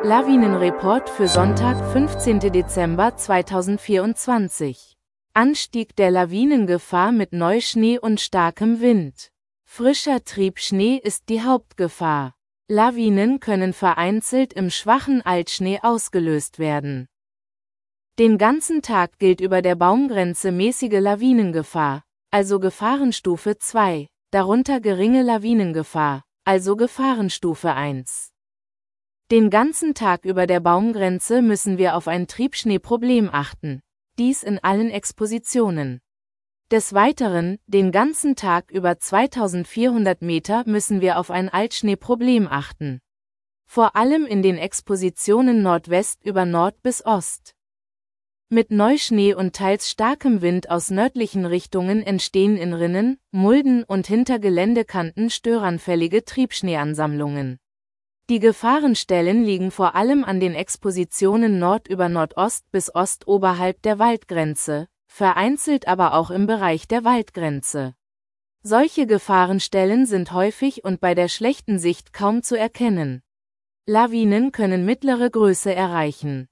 Lawinenreport für Sonntag, 15. Dezember 2024. Anstieg der Lawinengefahr mit Neuschnee und starkem Wind. Frischer Triebschnee ist die Hauptgefahr. Lawinen können vereinzelt im schwachen Altschnee ausgelöst werden. Den ganzen Tag gilt über der Baumgrenze mäßige Lawinengefahr, also Gefahrenstufe 2, darunter geringe Lawinengefahr, also Gefahrenstufe 1. Den ganzen Tag über der Baumgrenze müssen wir auf ein Triebschneeproblem achten, dies in allen Expositionen. Des Weiteren, den ganzen Tag über 2400 Meter müssen wir auf ein Altschneeproblem achten. Vor allem in den Expositionen Nordwest über Nord bis Ost. Mit Neuschnee und teils starkem Wind aus nördlichen Richtungen entstehen in Rinnen, Mulden und hinter Geländekanten störanfällige Triebschneeansammlungen. Die Gefahrenstellen liegen vor allem an den Expositionen Nord über Nordost bis Ost oberhalb der Waldgrenze, vereinzelt aber auch im Bereich der Waldgrenze. Solche Gefahrenstellen sind häufig und bei der schlechten Sicht kaum zu erkennen. Lawinen können mittlere Größe erreichen.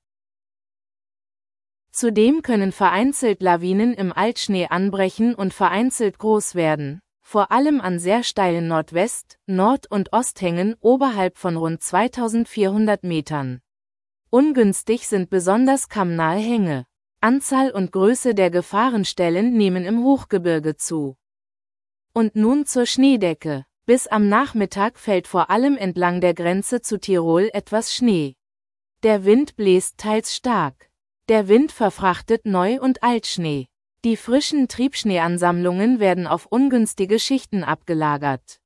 Zudem können vereinzelt Lawinen im Altschnee anbrechen und vereinzelt groß werden, vor allem an sehr steilen Nordwest-, Nord- und Osthängen oberhalb von rund 2400 Metern. Ungünstig sind besonders kammnahe Hänge. Anzahl und Größe der Gefahrenstellen nehmen im Hochgebirge zu. Und nun zur Schneedecke. Bis am Nachmittag fällt vor allem entlang der Grenze zu Tirol etwas Schnee. Der Wind bläst teils stark. Der Wind verfrachtet Neu- und Altschnee. Die frischen Triebschneeansammlungen werden auf ungünstige Schichten abgelagert.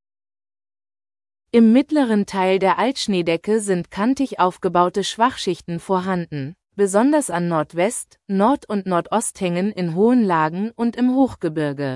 Im mittleren Teil der Altschneedecke sind kantig aufgebaute Schwachschichten vorhanden, besonders an Nordwest-, Nord- und Nordosthängen in hohen Lagen und im Hochgebirge.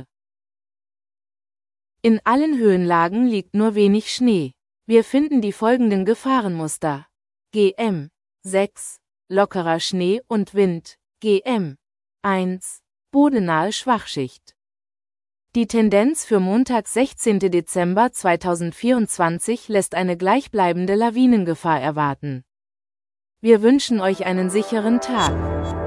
In allen Höhenlagen liegt nur wenig Schnee. Wir finden die folgenden Gefahrenmuster. GM 6. Lockerer Schnee und Wind. GM 1. Bodennahe Schwachschicht. Die Tendenz für Montag, 16. Dezember 2024 lässt eine gleichbleibende Lawinengefahr erwarten. Wir wünschen euch einen sicheren Tag.